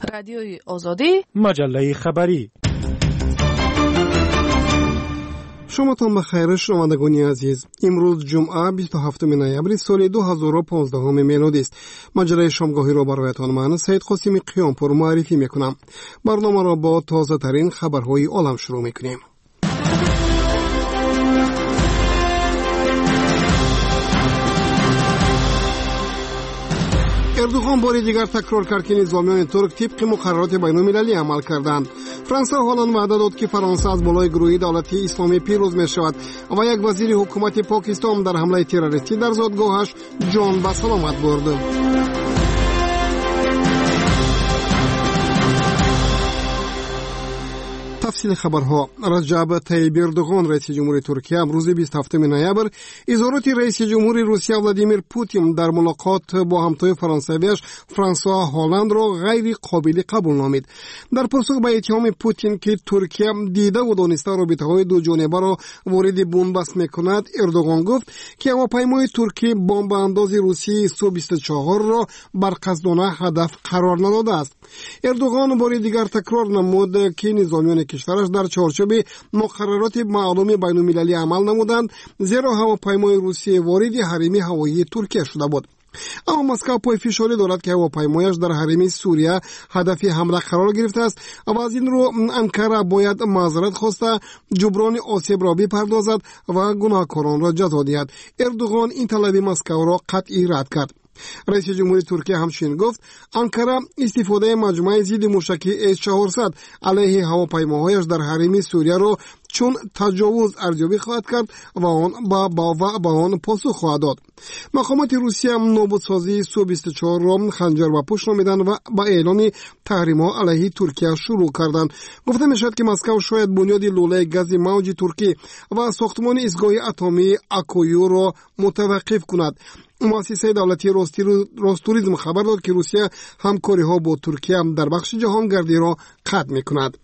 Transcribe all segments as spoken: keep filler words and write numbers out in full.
رادیوی آزادی، مجله خبری. شماتان بخیر شنوندگان عزیز. امروز جمعه بیست و هفتم نوامبر سال دو هزار و پانزده میلادی است. مجله شامگاهی را برایتان من سید قاسمی قیامپور معرفی میکنم. برنامه را با تازه ترین خبرهای عالم شروع میکنیم. اردوغان باری دیگر تکرار کرد که نظامیان ترک طبق مقررات بین‌المللی عمل کردند. فرانسه هلند وعده داد که فرانسه از بالای گروه دولتی اسلامی پیروز می شود و یک وزیر حکومت پاکستان در حمله تروریستی در زادگاهش جان به سلامت برد. تفصیل خبرها. رجب طیب اردوغان رئیس جمهوری ترکیه امروز بیست و هفتم نوامبر اظهارات رئیس جمهوری روسیه ولادیمیر پوتین در ملاقات با همتای فرانسویش فرانسوا هلند را غیر قابل قبول نامید. در پاسخ به اتهام پوتین که ترکیه دیده و دانسته رابطه‌های دو جانبه را وارد بنبست می‌کند، اردوغان گفت که هواپیمای ترکی بمب انداز روسی سو بیست و چهار را بر قصدانه هدف قرار نداده است. اردوغان بار دیگر تکرار نمود که نظامیان کشورش در چارچوب مقررات معلوم بین‌المللی عمل نمودند، زیرا هواپیمای روسی وارد حریم هوایی ترکیه شده بود. اما مسکو پای فشاری دارد که هواپیمایش در حریم سوریه هدف حمله قرار گرفته است و از این رو انقره باید معذرت خواسته جبران آسیب را بپردازد و گناهکاران را جزا دهد. اردوغان این طلب مسکو را قطعی رد کرد. رئیس جمهوری ترکیه همچنین گفت انقره استفاده مجموعه ضد موشکی اس چهارصد علیه هواپیماهایش در حریم سوریه را چون تجاوز ارزیابی خواهد کرد و آن با با با آن پاسخ خواهد داد. مقامات روسیه نابودسازی سو بیست و چهار را خنجر و پشت نامیدند و با اعلان تحریم‌ها علیه ترکیه شروع کردند. گفته میشد که مسکو شاید بنیاد لوله گاز موج ترکی و ساختمان ایستگاه اتمی اکویو را متوقف کند. مؤسسه دولتی روستوریسم خبر داد که روسیه همکاری ها با ترکیه در بخش جهانگردی را قطع میکند.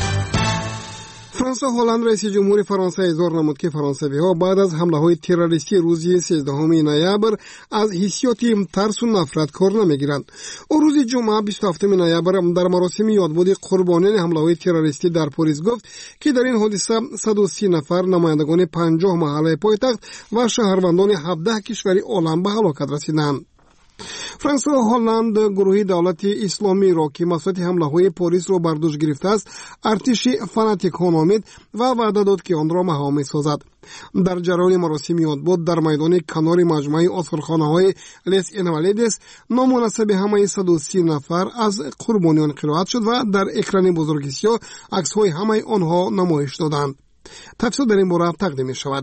فرانسه هلند رئیس جمهوری فرانسه اظهار نمود که فرانسوی‌ها بعد از حمله‌های تروریستی روز سیزدهم نوامبر از حسیات ترس و نفرت کار نمیگیرند. او روز جمعه بیست و هفتم نوامبر در مراسم یادبود قربانیان حمله‌های تروریستی در پاریس گفت که در این حادثه صد و سی نفر نمایندگان پنجاه محله پایتخت و شهروندان هفده کشور عالم به هلاکت رسیدند. فرانسه و هلند گروه دولت اسلامی را که مسئولیت حمله های پاریس را بر دوش گرفته است ارتش فناتیک ها نامید و وعده داد که آن را مهار می‌سازد. در جریان مراسم یادبود در میدان کنار مجمع آثارخانه های لیس اینوالیدس نامناسب همه صد و سی نفر از قربانیان قرائت شد و در اکران بزرگ سیاه عکس های همه آنها نمایش دادند. تفصیل در این باره تقدیم می‌شود.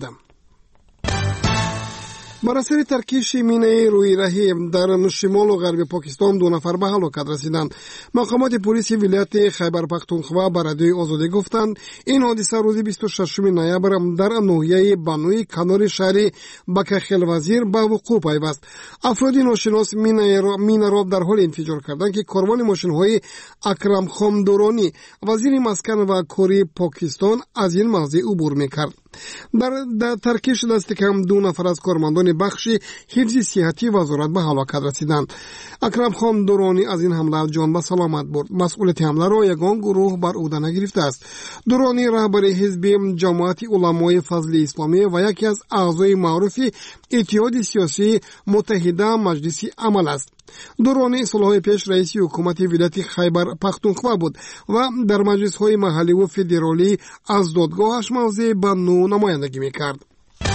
بر اثر ترکیش مینه روی راهی در شمال و غرب پاکستان دو نفر به هلاکت رسیدند. مقامات پلیس ولایت خیبر پختونخوا به رادیوی آزادی گفتند این حادثه روز بیست و ششم نوامبر در ناحیه بانوی کنار شهر بکخل وزیر به وقوع پیوست. افراد ناشناس مینه را مینه را در حال انفجار کردند که کاروان ماشین‌های اکرم خان دورانی وزیر مسکن و کاری پاکستان از این موضع عبور می‌کرد. در, در ترکیش دست کم دو نفر از کارمندان بخش حفظ صحتی وزارت به هلاکت رسیدند. اکرم خان دورانی از این حمله جان به سلامت برد. مسئولیت حمله را یگان گروه بر عهده نگرفته است. دورانی رهبر حزب جماعت علمای فضل اسلامی و یکی از اعضای معروف اتحاد سیاسی متحده مجلس عمل است. دورانی سالهای پیش رئیس حکومت ولایت خیبر پختونخوا بود و در مجلس های محلی و فدرالی از دادگاهش موضع بانو نمایندگی میکرد.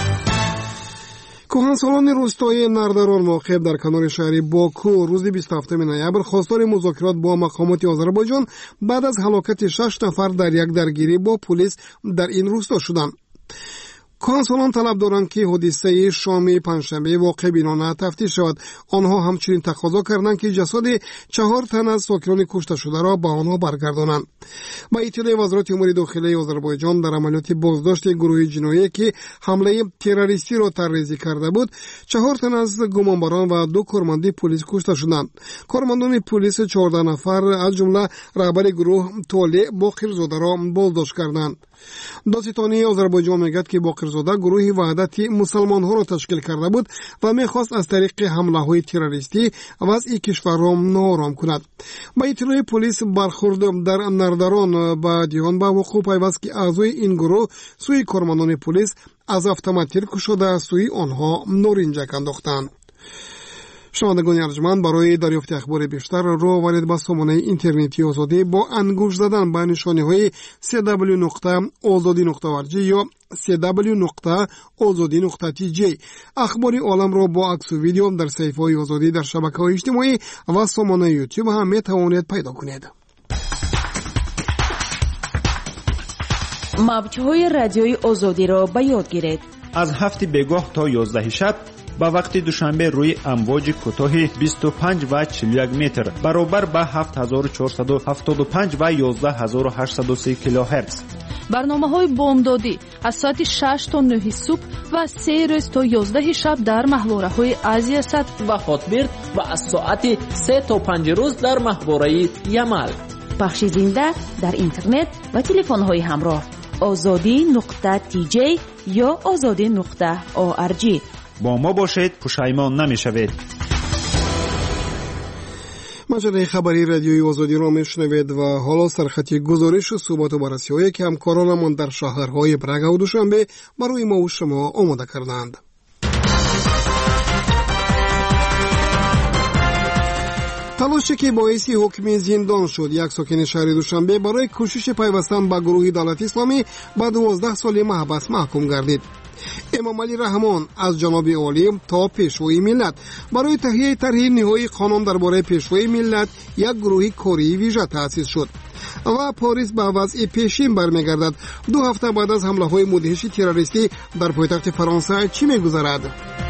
کهنسالان روستایی نردران واقع در کنار شهر باکو روز بیست و هفتم نوامبر خواستار مذاکرات با مقامات آذربایجان بعد از هلاکت شش نفر در یک درگیری با پلیس در این روستا شدند. کانسولان طلب دارند که حادثه شام پنجشنبه واقع بینانه تفتیش شود. آنها همچنین تقاضا کردند که جسد چهار تن از ساکنان کشته شده را به آنها برگردانند. با اطلاع وزارت امور داخلی آذربایجان در عملیات بازداشت گروه جنایی که حمله تروریستی را طرحریزی کرده بود، چهار تن از گمانبران و دو کارمند پلیس کشته شدند. کارمندان پلیس چهارده نفر از جمله رهبر گروه طالع باقرزاده را بازداشت کردند. دادستانی آذربایجان میگوید که باقرزاده طاهرزاده گروه وحدت مسلمان‌ها را تشکیل کرده بود و می‌خواست از طریق حمله‌های تروریستی وضع کشور را ناآرام کند. با اطلاع پلیس برخورد در نردران با دیان با وقوع پیوست که اعضای این گروه سوی کارمندان پلیس از اتومات کشیده سوی آنها نورینجک انداختند. شنوندگان ارجمند، برای دریافت اخبار بیشتر رو وارد به سامانه اینترنتی آزادی با انگشت زدن به نشانه‌های سی دبلیو نقطه آزادی نقطه او ار جی یا سی دبلیو نقطه آزادی نقطه تی جی اخبار عالم را با عکس و ویدیو در صفحه‌های آزادی در شبکه‌های اجتماعی و سامانه یوتیوب هم می‌توانید پیدا کنید. موج‌های رادیوی آزادی را به یاد گیرید. از هفت بگاه تا یازده شب با وقت دوشنبه روی امواج کوتاه بیست و پنج و چهل و یک متر برابر با هفت هزار و چهارصد و هفتاد و پنج و یازده هزار و هشتصد و سه کیلوهرتز. برنامه‌های بامدادی از ساعت شش تا نه صبح و سه روز تا یازده شب در محوره‌های آسیا صد و هاتبرد و از ساعت سه تا پنج روز در محوره یمل. پخش زنده در اینترنت و تلفن‌های همراه آزادی نقطه تی جی یا آزادی نقطه او ار جی. با ما باشید، پشیمان نمی‌شوید. مجله خبری رادیوی آزادی را میشنوید و حالا سرخط گزارش و صحبت و بررسی‌هایی که همکارانمان در شهرهای برگ و دوشنبه برای ما و شما آماده کردند. تلاشی که باعث حکم زندان شد یک ساکن شهر دوشنبه برای کوشش پیوستن به گروه دولت اسلامی با دوازده سال محبس محکوم گردید. امام علی رحمان از جناب عالی تا پیشوای ملت برای تهیه طرح نهایی قانون درباره پیشوای ملت یک گروه کاری ویژه تأسیس شد و پاریس به وضع پیشین برمیگردد. دو هفته بعد از حمله های مدهش تروریستی در پایتخت فرانسه چی میگذرد؟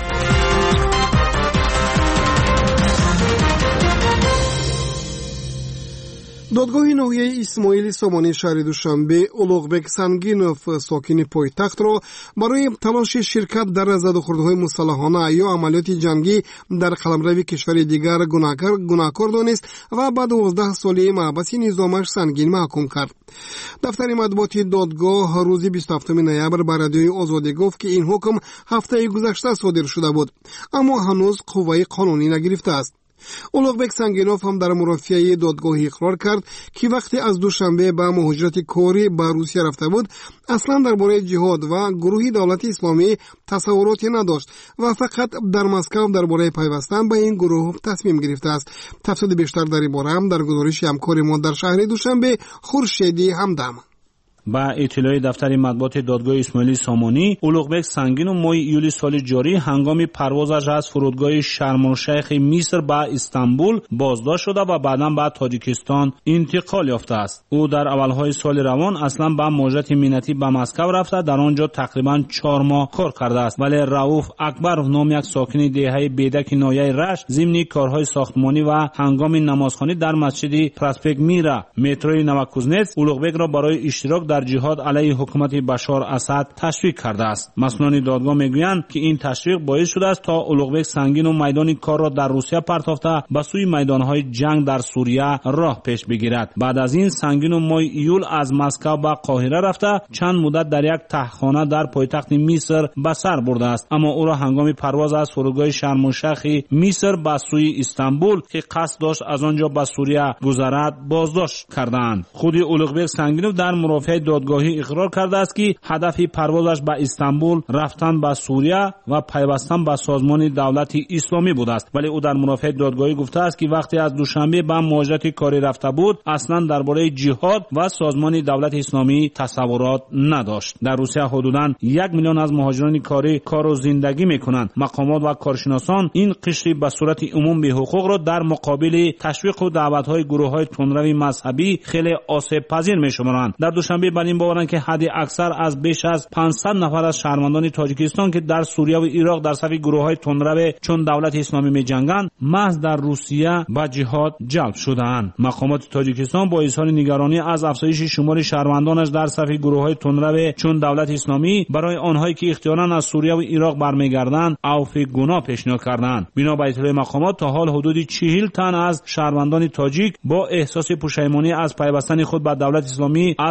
دادگاه ناحیه اسماعیل سامانی شهر دوشنبه اولوغبک سنگینوف ساکن پایتخت را برای تلاش شرکت در زدوخوردهای مسلحانه یا عملیات جنگی در قلمرو کشور دیگر گناهکار گناهکار دانست و بعد دوازده ساله محبس نظامش سنگین محکوم کرد. دفتر مطبوعات دادگاه روز بیست و هفتم نوامبر به رادیوی آزادی گفت که این حکم هفته گذشته صادر شده بود اما هنوز قوه قانونی نگرفته است. اولوغبک سنگینوف هم در مرافعه دادگاه اقرار کرد که وقتی از دوشنبه به مهاجرت کاری به روسیه رفته بود اصلا درباره جهاد و گروه دولت اسلامی تصوراتی نداشت و فقط در مسکو درباره پیوستن به این گروه تصمیم گرفته است. تفصیل بیشتر در این باره هم در گزارش همکار ما در شهر دوشنبه خورشیدی همدم. با اطلاع دفتر مطبوعات دادگاه اسماعیل سامانی، اولوغبک سنگینوف ماه ایولی سال جاری هنگام پروازش از فرودگاه شرم الشیخ مصر به استانبول بازداشت شده و بعداً به تاجیکستان انتقال یافته است. او در اولهای سال روان اصلا به مهاجرت مینتی به مسکو رفته، در آنجا تقریباً چهار ماه کار کرده است. ولی رؤوف اکبر نام یک ساکن دهه بیدک ناحیه رشت ضمن کارهای ساختمانی و هنگام نمازخوانی در مسجد پراسپکت میرا متروی نوکوزنتس اولوغبک را برای اشتراک در جهاد علیه حکومت بشار اسد تشویق کرده است. مسئولان دادگاه میگویند که این تشویق باعث شده است تا اولوغبک سنگینوف میدان کار را در روسیه پرتافته به سوی میدانهای جنگ در سوریه راه پیش بگیرد. بعد از این سنگینوف ماه ایول از مسکو به قاهره رفته چند مدت در یک تهخانه در پایتخت مصر به سر برده است، اما او را هنگام پرواز از فرودگاه شرم الشیخ مصر به سوی استانبول که قصد داشت از آنجا به سوریه گذرد بازداشت کردند. خود اولوغبک سنگینوف در مرافعه دادگاهی اقرار کرده است که هدف پروازش به استانبول رفتن به سوریه و پیوستن به سازمان دولت اسلامی بوده است، ولی او در مرافعه دادگاهی گفته است که وقتی از دوشنبه به مهاجرت کاری رفته بود اصلا درباره جهاد و سازمان دولت اسلامی تصورات نداشت. در روسیه حدوداً یک میلیون از مهاجران کاری کار و زندگی میکنند. مقامات و کارشناسان این قشر به صورت عموم به حقوق را در مقابل تشویق و دعوت‌های گروه‌های تندرو مذهبی خیلی آسیب پذیر میشمارند. در دوشنبه بر این باورند که حد اکثر از بیش از پانصد نفر از شهروندان تاجیکستان که در سوریه و عراق در صف گروه‌های تندرو چون دولت اسلامی می‌جنگند محض در روسیه به جهاد جلب شده‌اند. مقامات تاجیکستان با اظهار نگرانی از افزایش شمار شهروندانش در صف گروه‌های تندرو چون دولت اسلامی برای آنهایی که اختیاراً از سوریه و عراق برمیگردند عفو گناه پیشنهاد کردند. بنا به اطلاع مقامات تا حال حدود چهل تن از شهروندان تاجیک با احساس پشیمانی از پیوستن خود به دولت اسلامی از سوریه و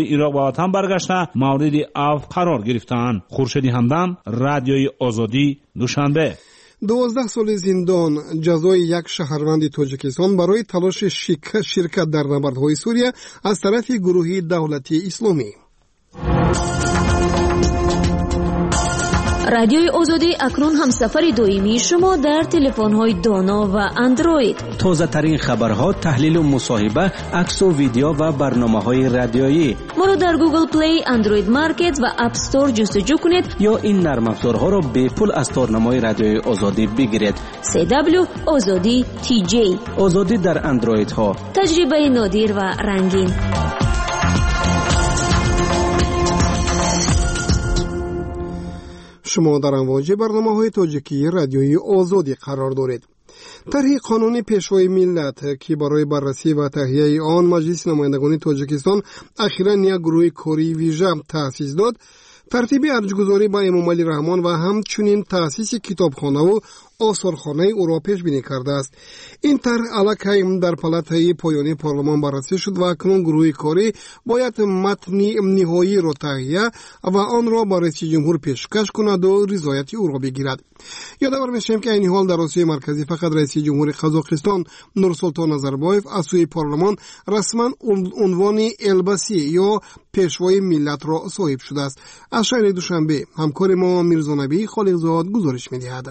جمهوری عراق به وطن برگشته مورد عفو قرار گرفتند. خورشید همدم، رادیوی آزادی، دوشنبه. دوازده سال زندان جزای یک شهروند تاجیکستان برای تلاش شرکت در نبردهای سوریه از طرف گروه دولتی اسلامی. رادیوی آزادی اکنون هم سفر دویمی شما در تلفن‌های دانا و اندروید. تازه ترین خبرها، تحلیل و مصاحبه، عکس و ویدیو و برنامه‌های رادیویی. ما رو در گوگل پلی، اندروید مارکت و اپ استور جستجو کنید یا این نرم افزارها را به پول از تارنمای رادیوی آزادی بگیرید. سی دبلیو آزادی تی جی. آزادی در اندروید ها. تجربه نادر و رنگین. شما در امواج برنامه‌های تاجیکی رادیوی آزادی قرار دارید. طرح قانون پیشوای ملت که برای بررسی و تهیه آن مجلس نمایندگان تاجیکستان اخیراً یک گروه کاری ویژه تأسیس داد، ترتیب ارجگذاری با امام علی رحمان و همچنین تأسیس کتابخانه و آثارخانه او را پیش بینی کرده است. این طرح الکی در پالاتای پایانی پارلمان بررسی شد و اکنون گروه کاری باید متن نهایی را تهیه و آن را با رئیس جمهور پیشکش کند و رضایت او را بگیرد. یادآور می‌شویم که این حال در آسیای مرکزی فقط رئیس جمهور قزاقستان نورسلطان نظربایف از سوی پارلمان رسما عنوان البسی یا پیشوای ملت را صاحب شده است. از شهر دوشنبه همکار ما میرزا نبی خالقزاد گزارش می‌دهد.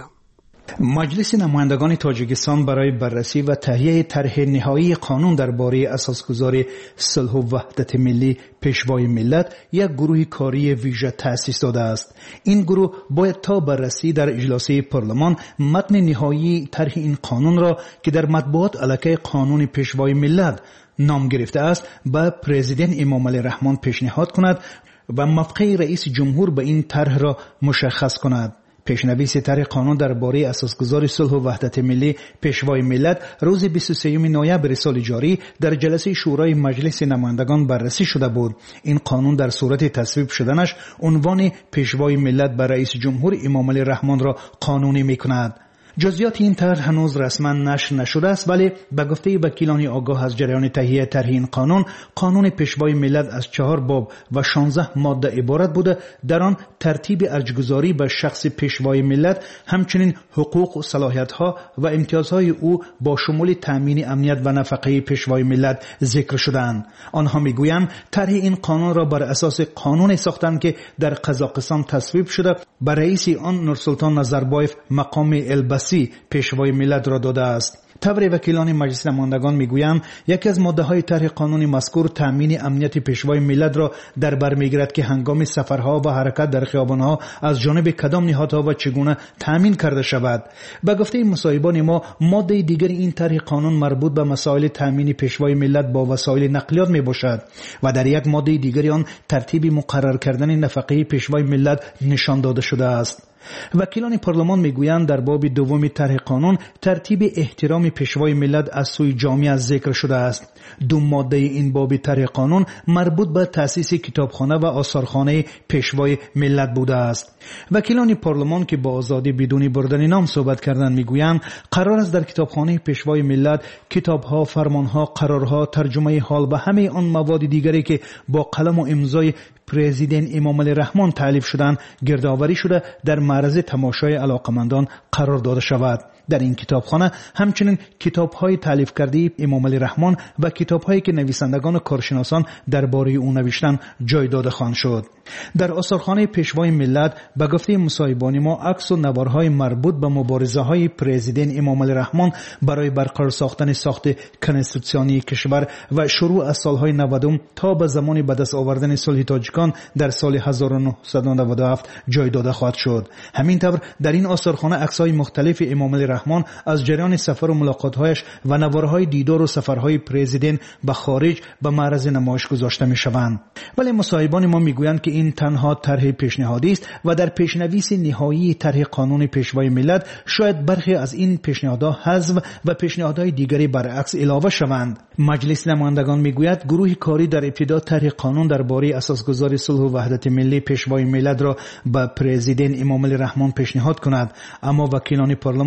مجلس نمایندگان تاجیکستان برای بررسی و تهیه طرح نهایی قانون درباره اساسگذاری صلح و وحدت ملی پیشوای ملت یک گروه کاری ویژه تأسیس داده است. این گروه باید تا بررسی در اجلاس پارلمان متن نهایی طرح این قانون را که در مطبوعات الکی قانون پیشوای ملت نام گرفته است به پرزیدنت امام علی رحمان پیشنهاد کند و موافقه رئیس جمهور به این طرح را مشخص کند. پیشنویس طرح قانون درباره اساسگذاری صلح و وحدت ملی پیشوای ملت روز بیست و سوم نوامبر سال جاری در جلسه شورای مجلس نمایندگان بررسی شده بود. این قانون در صورت تصویب شدنش عنوان پیشوای ملت بر رئیس جمهور امام علی رحمان را قانونی می‌کند. جزئیات این طرح هنوز رسما نشر نشده است، ولی به گفته وکیلان آگاه از جریان تهیه طرح این قانون، قانون پیشوای ملت از چهار باب و شانزده ماده عبارت بوده. در آن ترتیب ارجگذاری به شخص پیشوای ملت، همچنین حقوق و صلاحیت‌ها و امتیازهای او با شمول تامین امنیت و نفقه پیشوای ملت ذکر شدند. آنها میگویند طرح این قانون را بر اساس قانون ساختند که در قزاقستان تصویب شده. بر رئیس آن نورسلطان نظربایف مقام البسی پیشوای ملت را داده است. طور وکیلان مجلس نمایندگان میگویند یکی از ماده های طرح قانون مذکور تامین امنیت پیشوای ملت را در بر میگیرد که هنگام سفرها و حرکت در خیابانها از جانب کدام نهادها و چگونه تامین کرده شود. به گفته مصاحبان ما، ماده دیگر این طرح قانون مربوط به مسائل تامین پیشوای ملت با وسایل نقلیات می باشد و در یک ماده دیگری آن ترتیب مقرر کردن نفقه پیشوای ملت نشان داده شده است. وکیلان پارلمان میگویند در باب دوم طرح قانون ترتیب احترام پیشوای ملت از سوی جامعه ذکر شده است. دو ماده این باب طرح قانون مربوط به تأسیس کتابخانه و آثارخانه پیشوای ملت بوده است. وکیلان پارلمان که با آزادی بدون بردن نام صحبت کردند میگویند قرار است در کتابخانه پیشوای ملت کتابها، فرمانها، قرارها، ترجمه حال و همه آن مواد دیگری که با قلم و امضای پرزیدنت امام علی رحمان تالیف شدند گردآوری شده در معرض تماشای علاقمندان قرار داده شود. در این کتابخانه همچنین کتاب‌های تالیف کرده امام علی رحمان و کتاب‌هایی که نویسندگان و کارشناسان درباره او نوشتند جای داده خواهد شد. در آثارخانه پیشوای ملت به گفته مصاحبان ما عکس و نوارهای مربوط به مبارزه‌های پرزیدنت امام علی رحمان برای برقرار ساختن ساخت کنستیتوسیونی کشور و شروع از سالهای نود تا به زمان به دست آوردن صلح تاجیکان در سال هزار و نهصد و نود و هفت جای داده خواهد شد. همینطور در این آثارخانه عکس‌های مختلف امام علی رحمان از جریان سفر و ملاقات‌هایش و نوارهای دیدار و سفرهای پرزیدنت به خارج به معرض نمایش گذاشته می‌شوند. ولی مصاحبان ما میگویند که این تنها طرح پیشنهادی است و در پیشنویس نهایی طرح قانون پیشوای ملت شاید برخی از این پیشنهادها حذف و پیشنهادهای دیگری برعکس علاوه شوند. مجلس نمایندگان میگوید گروه کاری در ابتدا طرح قانون درباره اساسگذاری صلح و وحدت ملی پیشوای ملت را به پرزیدنت امام علی رحمان پیشنهاد کند، اما وکیلان پارلمان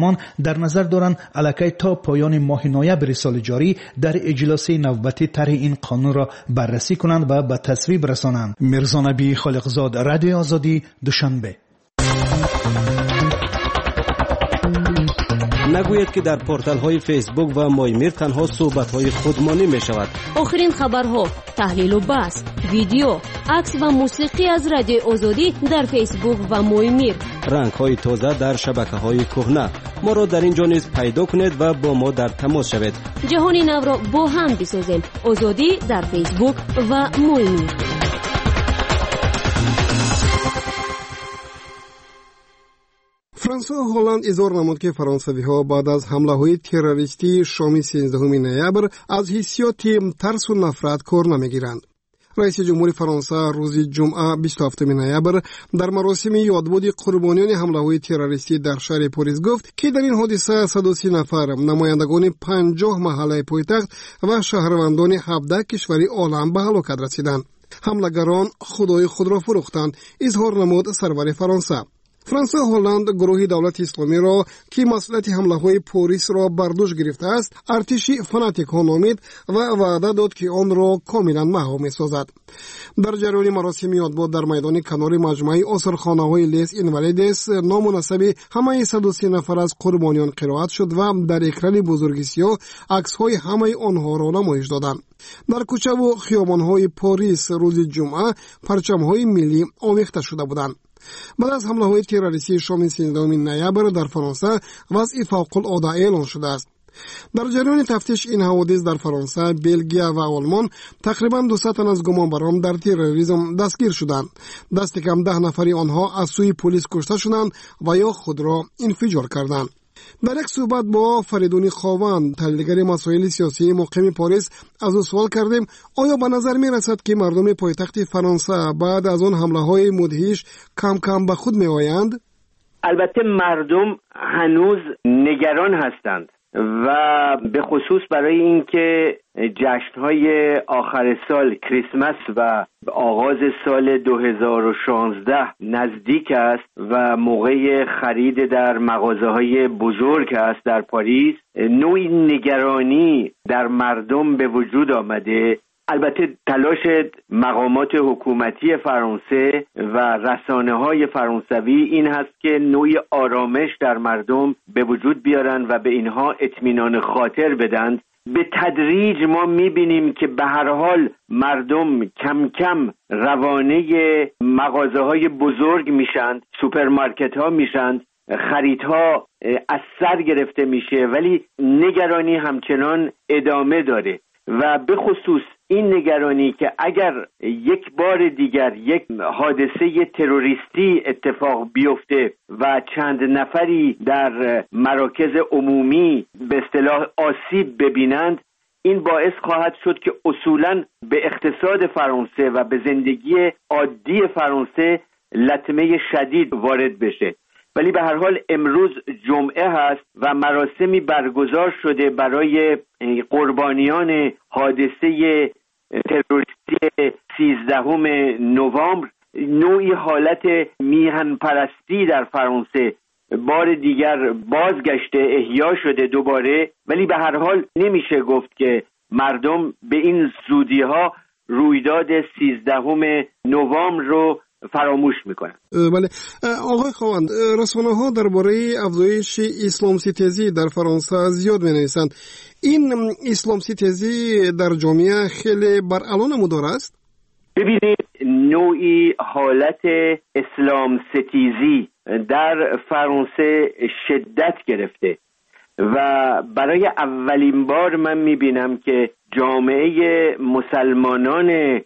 در نظر دارند الکی تا پایان ماه نوامبر سال جاری در اجلاس نوبتی طرح این قانون را بررسی کنند و به تصویب رسانند. میرزا نبی خالقزاد، رادیو آزادی، دوشنبه. نگوید که در پورتال های فیسبوک و مایمیر تنها صحبت های خودمانی می شود. آخرین خبرها، تحلیل و بحث، ویدیو، عکس و موسیقی از رادیو آزادی در فیسبوک و مایمیر. رنگ های تازه در شبکه های کهنه. ما را در اینجا نیز پیدا کنید و با ما در تماس شوید. جهانی نو را با هم بسازیم. آزادی در فیسبوک و مایمیر. فرانسه و هلند اظهار نمود که فرانسوی‌ها بعد از حمله‌های تروریستی شام سیزدهم نوامبر از حسیات ترس و نفرت کار نمی‌گیرند. رئیس جمهور فرانسه روز جمعه بیست و هفتم نوامبر در مراسم یادبود قربانیان حمله‌های تروریستی در شهر پاریس گفت که در این حادثه صد و سی نفر نمایندگان پنجاه محله پایتخت و شهروندان هفده کشوری عالم به هلاکت رسیدند. حملگران خدای خود را فروختند، اظهار نمود سرور فرانسه. فرانسه و هلند گروه دولت اسلامی را که مسئولیت حمله های پاریس را بر دوش گرفته است ارتش فناتیک ها نامید و وعده داد که آن را کاملا مهار می‌سازد. در جریان مراسم یادبود در میدان کنار مجمع آثارخانه های لیس اینوالیدس نام و نسب همه صد و سی نفر از قربانیان قرائت شد و در اکران بزرگ سیاه عکس های همه آنها را نمایش دادند. در کوچه و خیابان های پاریس روز جمعه پرچم های ملی آویخته شده بودند. بعد از حمله های تروریستی شام سیزدهم نوامبر در فرانسه وضع فوق العاده اعلان شده است. در جریان تفتیش این حوادث در فرانسه، بلژیک و آلمان تقریبا دویست تن از گمانبران در تروریسم دستگیر شدند. دست کم ده نفری آنها از سوی پلیس کشته شدند و یا خود را انفجار کردند. در یک صحبت با فریدون خواوند، تحلیلگر مسائل سیاسی مقیم پاریس، از او سوال کردیم آیا به نظر می رسد که مردم پایتخت فرانسه بعد از آن حمله های مدهش کم کم به خود می آیند؟ البته مردم هنوز نگران هستند و به خصوص برای اینکه جشن‌های آخر سال کریسمس و آغاز سال دو هزار و شانزده نزدیک است و موقع خرید در مغازه‌های بزرگ است در پاریس، نوعی نگرانی در مردم به وجود آمده. البته تلاش مقامات حکومتی فرانسه و رسانه‌های فرانسوی این هست که نوعی آرامش در مردم به وجود بیارن و به اینها اطمینان خاطر بدن. به تدریج ما می‌بینیم که به هر حال مردم کم کم روانه مغازه‌های بزرگ میشند، سوپرمارکت‌ها میشند، خریدها از سر گرفته میشه، ولی نگرانی همچنان ادامه داره و به خصوص این نگرانی که اگر یک بار دیگر یک حادثه تروریستی اتفاق بیفته و چند نفری در مراکز عمومی به اصطلاح آسیب ببینند، این باعث خواهد شد که اصولاً به اقتصاد فرانسه و به زندگی عادی فرانسه لطمه شدید وارد بشه. ولی به هر حال امروز جمعه هست و مراسمی برگزار شده برای قربانیان حادثه تروریستی سیزدهم نوامبر. نوعی حالت میهن پرستی در فرانسه بار دیگر بازگشته، احیا شده دوباره، ولی به هر حال نمیشه گفت که مردم به این زودی ها رویداد سیزدهم نوامبر رو فراموش میکنن. بله آقای خواوند، رسانه ها درباره افزایش اسلام ستیزی در فرانسه زیاد مینویسند. این اسلام ستیزی در جامعه خیلی بر الان مدار است؟ ببینید، نوعی حالت اسلام ستیزی در فرانسه شدت گرفته و برای اولین بار من میبینم که جامعه مسلمانان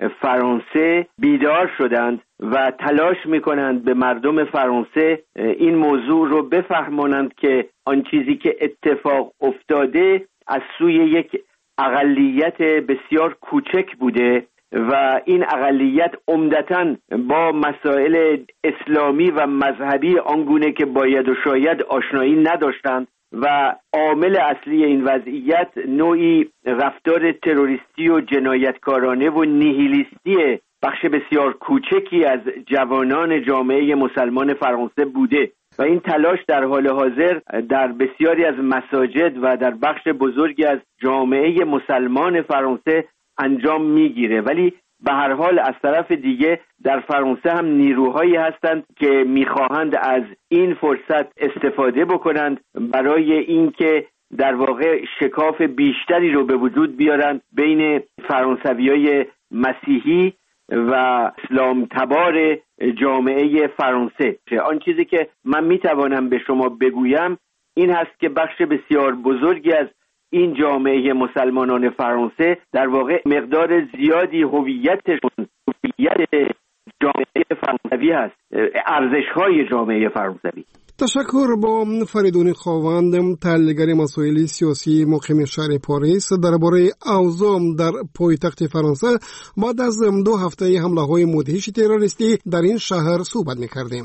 فرانسه بیدار شدند و تلاش میکنند به مردم فرانسه این موضوع رو بفهمانند که آن چیزی که اتفاق افتاده از سوی یک اقلیت بسیار کوچک بوده و این اقلیت عمدتاً با مسائل اسلامی و مذهبی آنگونه که باید و شاید آشنایی نداشتند و عامل اصلی این وضعیت نوعی رفتار تروریستی و جنایتکارانه و نیهیلیستی بخش بسیار کوچکی از جوانان جامعه مسلمان فرانسه بوده و این تلاش در حال حاضر در بسیاری از مساجد و در بخش بزرگی از جامعه مسلمان فرانسه انجام میگیره. ولی به هر حال از طرف دیگه در فرانسه هم نیروهایی هستند که میخواهند از این فرصت استفاده بکنند برای اینکه در واقع شکاف بیشتری رو به وجود بیارند بین فرانسویای مسیحی و اسلام تبار جامعه فرانسه. آن چیزی که من میتوانم به شما بگویم این هست که بخش بسیار بزرگی از این جامعه مسلمانان فرانسه در واقع مقدار زیادی هویتشون هویت جامعه فرانسوی هست، ارزش‌های جامعه فرانسوی. تشکر. با فریدون خواوند، تحلیلگر مسائل سیاسی مقیم شهر پاریس، درباره اوضاع در پایتخت فرانسه بعد از دو هفته حمله‌های مدهش تروریستی در این شهر صحبت می‌کردیم.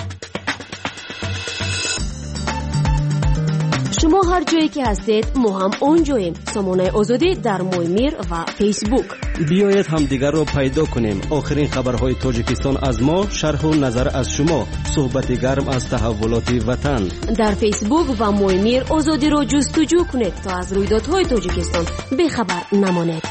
شما هر جایی که هستید ما هم اونجاییم. سامانه آزادی در مویمیر و فیسبوک. بیایید همدیگر را پیدا کنیم. آخرین خبرهای تاجیکستان از ما، شرح و نظر از شما، صحبت گرم از تحولات وطن. در فیسبوک و مویمیر آزادی را جستجو کنید تا از رویدادهای تاجیکستان بیخبر نمانید.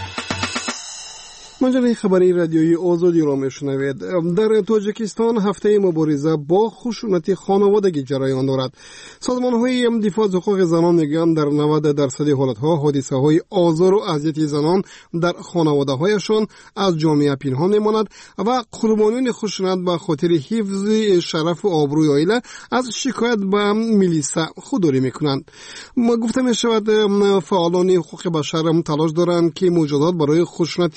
مجله خبری رادیویی آزادی را میشنوید. در تاجیکستان هفته مبارزه با خشونت خانوادگی جریان دارد. سازمان‌های دفاع از حقوق زنان میگویند در نود درصد حالت‌ها حادثه‌های آزار و اذیت زنان در خانواده‌هایشان از جامعه پنهان می‌ماند و قربانیان خشونت به خاطر حفظ شرف و آبروی عائله از شکایت به میلیسا خودداری می‌کنند. گفته می‌شود فعالان حقوق بشر تلاش دارند که مجازات برای خشونت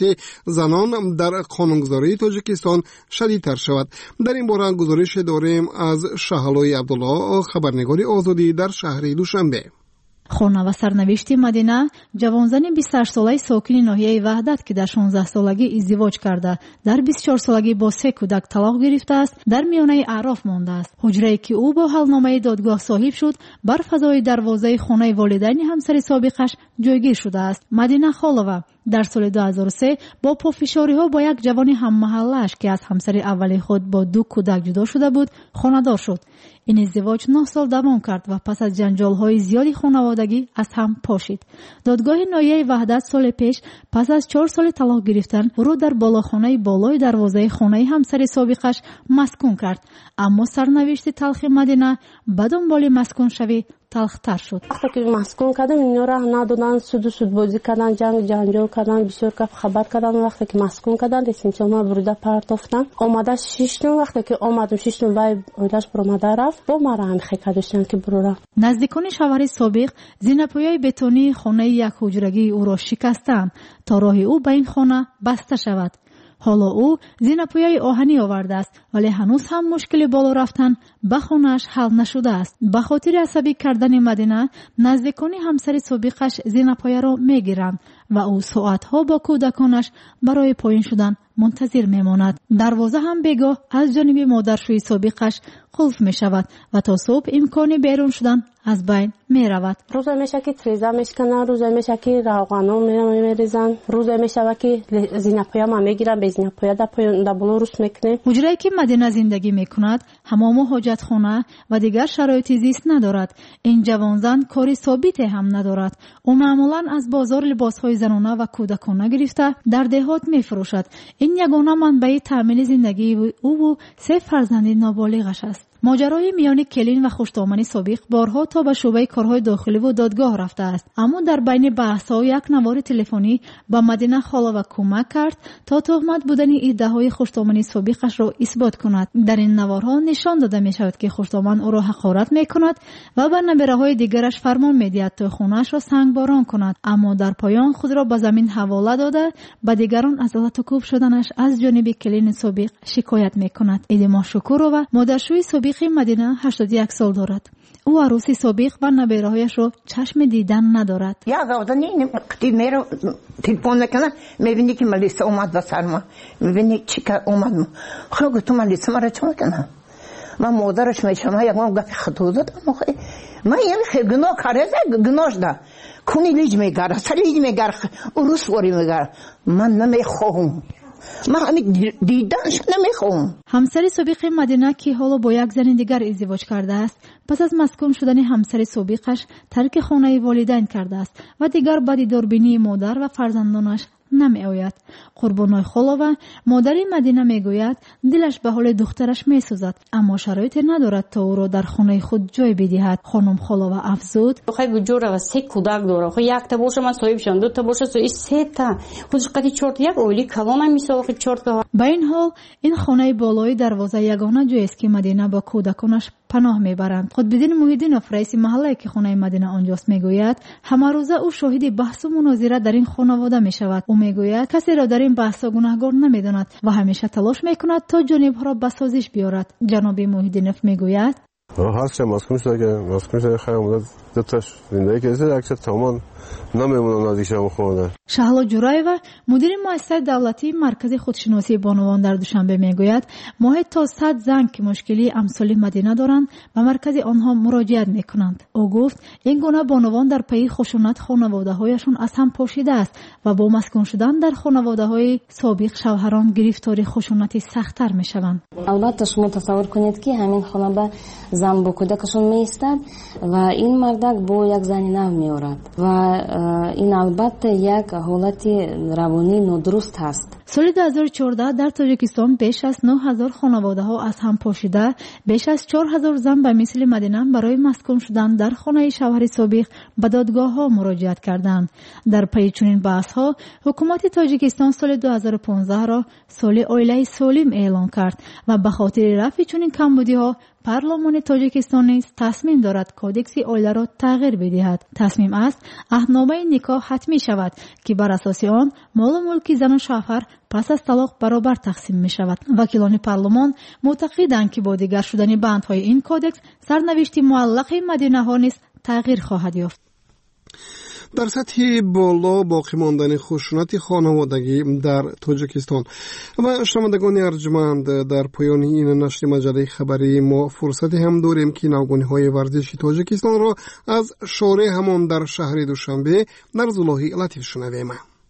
زنان در قانونگذاری تاجیکستان شدیدتر شود. در این باره گزارش داریم از شهلای عبدالله، خبرنگار آزادی در شهر دوشنبه. خона و سرنوشت مدینه، جوانزن بیست و هشت ساله ساکن ناحیه وحدت که در شانزده سالگی ازدواج کرده در بیست و چهار سالگی با سه کودک طلاق گرفته است در میانه اعراف مانده است. حجره‌ای که او با حلنامه دادگاه صاحب شد بر فضای دروازه خانه والدین همسر سابقش جایگیر شده است. مدینه خالوه در سال دو هزار و سه با پافشاری ها با یک جوان هم محله‌اش که از همسر اولی خود با دو کودک جدا شده بود خانه‌دار شد. این ازدواج نه سال دوام کرد و پس از جنجال‌های زیادی خانوادگی از هم پاشید. دادگاه ناحیه وحدت سال پیش پس از چهار سال طلاق گرفتن او را در بالاخانه بالای دروازه خانه همسر سابقش مسکون کرد. اما سرنوشت تلخ مدینه به دنبال مسکون شوی تلختر شد. وقتی که مسکون کردن اینا را ندادن، سود و سود بازی کردن، جنگ جنجال کردن، بسیار کف خبر کردن. وقتی که مسکون کردن رسیم ما بروده پرتافتن. آمده شش نو وقتی که آمدم شش نو وای اویداش برآمده رفت با مرا هم خیلی داشتن که برورا. نزدیکان شوهر سابق زینه‌پایه بتونی خانه یک حجرگی او را شکستند تا راه او به این خانه بسته شود. حالا او زینه‌پایه آهنی آورده است ولی هنوز هم مشکل بالا رفتن به خانه‌اش حل نشده است. به خاطر عصبی کردن مدینه نزدیکان همسر سابقش زینه‌پایه را میگیرند و او ساعت‌ها با کودکانش برای پایین شدن منتظر میماند. دروازه هم بگاه از جانب مادرشوی سابقش قلف می شود و تا صبح امکان بیرون شدن از بین می رود. روز میشه که تریزه میشکنن، روز میشه که روغنو میریزن، روز میشه که زینه‌پایه ما میگیرن به زینه‌پایه در پایین در بالا روش میکنه. حجره‌ای که مدینه زندگی میکند حمام و حاجتخانه و دیگر شرایط زیست ندارد. این جوانزن کاری ثابت هم ندارد. او معمولا از بازار لباسهای زنانه و کودکانه گرفته در دهات میفروشد. این یگانه منبع تأمین زندگی او و سه فرزند نابالغش است. ماجرای میان کلین و خوش‌دامنی سابق بارها تا به شعبه کارهای داخلی و دادگاه رفته است، اما در بین بحث‌ها یک نوار تلفنی با مدینه خالوه کمک کرد تا تهمت بودن ادعاهای خوش‌دامنی سابقش را اثبات کند. در این نوارها نشان داده می‌شود که خوش‌دامن او را حقارت می‌کند و به نبره‌های دیگرش فرمان می‌دهد تا خانه‌اش را سنگباران کند، اما در پایان خود را به زمین حواله داده به دیگران از لطکوب شدنش از جانب کلین سابق شکایت می‌کند. ایدما شکورова مادرشوی سابق مدینه هشتاد و یک سال دارد. او عروسی سابق و نبیره‌هایش را چشم دیدن ندارد. یا آدمی وقتی میره تلفن میکنه میبینی که ملیسا اومد و سرما میبینی چی که اومد خب تو ملیسا مرا چه میکنه من مادرش میشم یک ما گفت خطا دادم من یه خیلی گناه کرده گناهش ده کنی لیج میگره سر لیج میگره عروس وری میگره من نمیخوام من همین دیدنش نمیخوام. همسر سابق مدینه که حالا با یک زن دیگر ازدواج کرده است، پس از مسکون شدن همسر سابقش ترک خانه والدین کرده است و دیگر با دیداربینی مادر و فرزندانش نمی آید. قربانای خالوه مادر مدینه می گوید دلش به حال دخترش می سوزد، اما شرایطی ندارد تا او را در خانه خود جای بدهد. خانم خالوه افزود: خیلی جوره و سه کودک داره، خب یک تا باشه من صاحبشم، دو تا باشه صاحب، سه تا خودش قدی چهار تا یک اولی کلان هم میساوه خود چهار تا. با این حال این خانه بالای دروازه یگانه جایی است که مدینه با کودکانش پناه میبرند. خودبدین محیدینوف رئیس محله که خانه مدینه آنجاست میگوید همه روزه او شاهد بحث و مناظره در این خانواده میشود. او میگوید کسی را در این بحث گناهکار نمیداند و همیشه تلاش میکند تا جانب را به سازش بیارد. جناب محیدینوف میگوید هست چه مسکون شده که مسکون شده خیلی مدت دو تاش زندگی کرده اکثر تمام نمیمونم نزدیکشم خونه. شهلا جورایوا مدیر مؤسسه دولتی مرکز خودشناسی بانوان در دوشنبه میگوید ماه تا صد زن که مشکلی امثال مدینه دارند به مرکز آنها مراجعت میکنند. او گفت این گونه بانوان در پی خشونت خانواده هایشان از هم پاشیده است و با مسکون شدن در خانواده های سابق شوهران گرفتار خشونتی سخت‌تر میشوند. البته شما تصور کنید که همین خانواده زن با کودکشون میایستد و این مردک با یک زنی نو میآورد و این البته یک حالت روانی نادرست است. سال دو هزار و چهارده در تاجیکستان بیش از نه هزار خانواده ها از هم پاشیده بیش از چهار هزار زن به مثل مدینه برای مسکون شدن در خانه شوهر سابق به دادگاه ها مراجعت کردند. در پی چنین بحث ها حکومت تاجیکستان سال دو هزار و پانزده را سال عائله سالم اعلان کرد و به خاطر رفع چنین کمبودی ها پارلمان تاجیکستان نیز تصمیم دارد کودکس عائله را تغییر بدهد. تصمیم است عهدنامه نکاح حتمی شود که بر اساس آن مال و ملک زن و شوهر پس از طلاق برابر تقسیم می شود. وکیلان پارلمان معتقدند که با دیگر شدن بندهای این کودکس سرنوشت معلق مدینه ها نیز تغییر خواهد یافت. در سطح بالا باقی ماندن خشونت خانوادگی در تاجیکستان. و شنوندگان ارجمند، در پایان این نشر مجله خبری ما فرصتی هم داریم که نوگانی‌های ورزشی تاجیکستان را از شارع همان در شهر دوشنبه در زلاهی لطیف شنویم.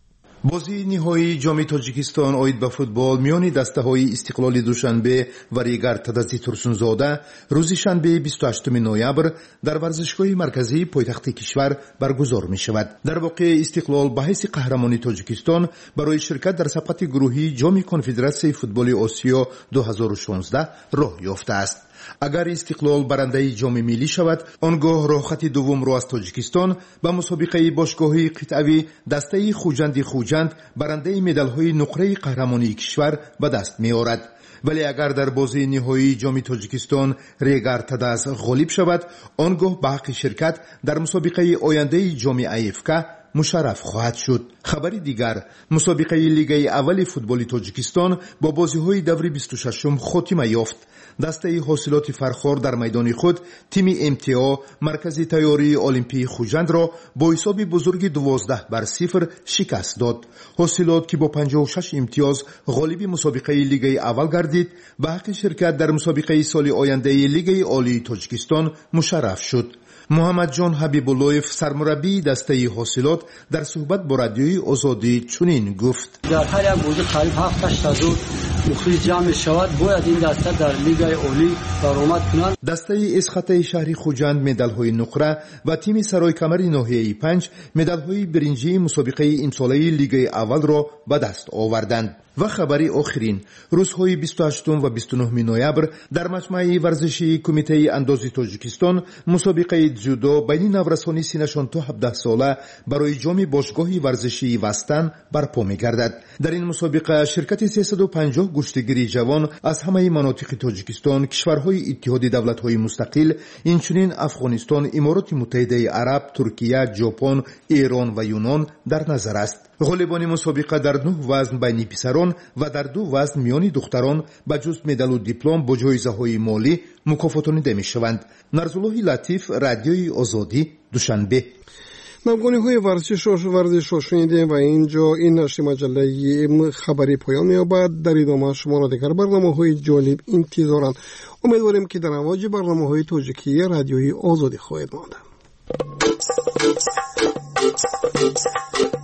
بازی نهایی جام تاجیکستان اوید به فوتبال میان دسته‌های استقلال دوشنبه و ریگر تدازی ترسونزاده روز شنبه بیست و هشتم نوامبر در ورزشگاه مرکزی پایتخت کشور برگزار می شود. در واقع استقلال به حیث قهرمانی تاجیکستان برای شرکت در سبقت گروهی جام کنفدراسیون فوتبال آسیا دو هزار و شانزده راه یافته است. اگر استقلال برنده جام ملی شود، آنگاه راه خط دوم را از تاجیکستان به مسابقه باشگاهی قطعی دسته خوجند خوجند برنده مدال‌های نقره قهرمانی کشور به دست می‌آورد. ولی اگر در بازی نهایی جام تاجیکستان ریگر تداز غالب شود، آنگاه به حق شرکت در مسابقه آینده جام ایفکا مشرف خواهد شد. خبری دیگر، مسابقه لیگ اول فوتبال تاجیکستان با بازی‌های دور بیست و ششم خاتمه یافت. دسته حاصلات فرخار در میدان خود تیم ام تی او مرکز تیاری المپی خوجند را با حساب بزرگ دوازده بر صفر شکست داد. حاصلات که با پنجاه و شش امتیاز غالب مسابقه لیگ اول گردید، به حق شرکت در مسابقه سال آینده لیگ عالی تاجیکستان مشرف شد. محمد جان حبیب‌اللهیف سرمربی دسته حاصلات در صحبت با رادیوی آزادی چنین گفت: در هر یک بازی قریب هفت هشت هزار مخلص جمع شود، باید این دسته در لیگ عالی کارآمد کنند. دسته اسخط شهری خوجند مدال‌های نقره و تیم سرای کمر ناحیه پنج مدال‌های برنجی مسابقه امساله لیگ اول را به دست آوردند. و خبری آخرین، روزهای بیست و هشتم و بیست و نهم نوامبر در مجمع ورزشی کمیته اندازی تاجیکستان مسابقه جودو بین نورسانی سینشان تا هفده ساله برای جام باشگاهی ورزشی وستن برپا می‌گردد. در این مسابقه شرکت سیصد و پنجاه گشتگیری جوان از همه مناطق تاجیکستان، کشورهای اتحاد دولت‌های مستقل، اینچنین افغانستان، امارات متحده عرب، ترکیه، ژاپن، ایران و یونان در نظر است. غالبان مسابقه در نه وزن بین پسران و در دو وزن میان دختران به جز مدال و دیپلم با جایزه‌های مالی مکافاتانیده می‌شوند. نرزالله لطیف، رادیوی آزادی، دوشنبه. نوگانی‌های ورزشی ورزش را شنیدیم و اینجا این نشر مجله خبری پایان می‌یابد. در ادامه شما را دیگر برنامه‌های جالب انتظارند. امیدواریم که در امواج برنامه‌های تاجیکی رادیوی آزادی خواهید ماند.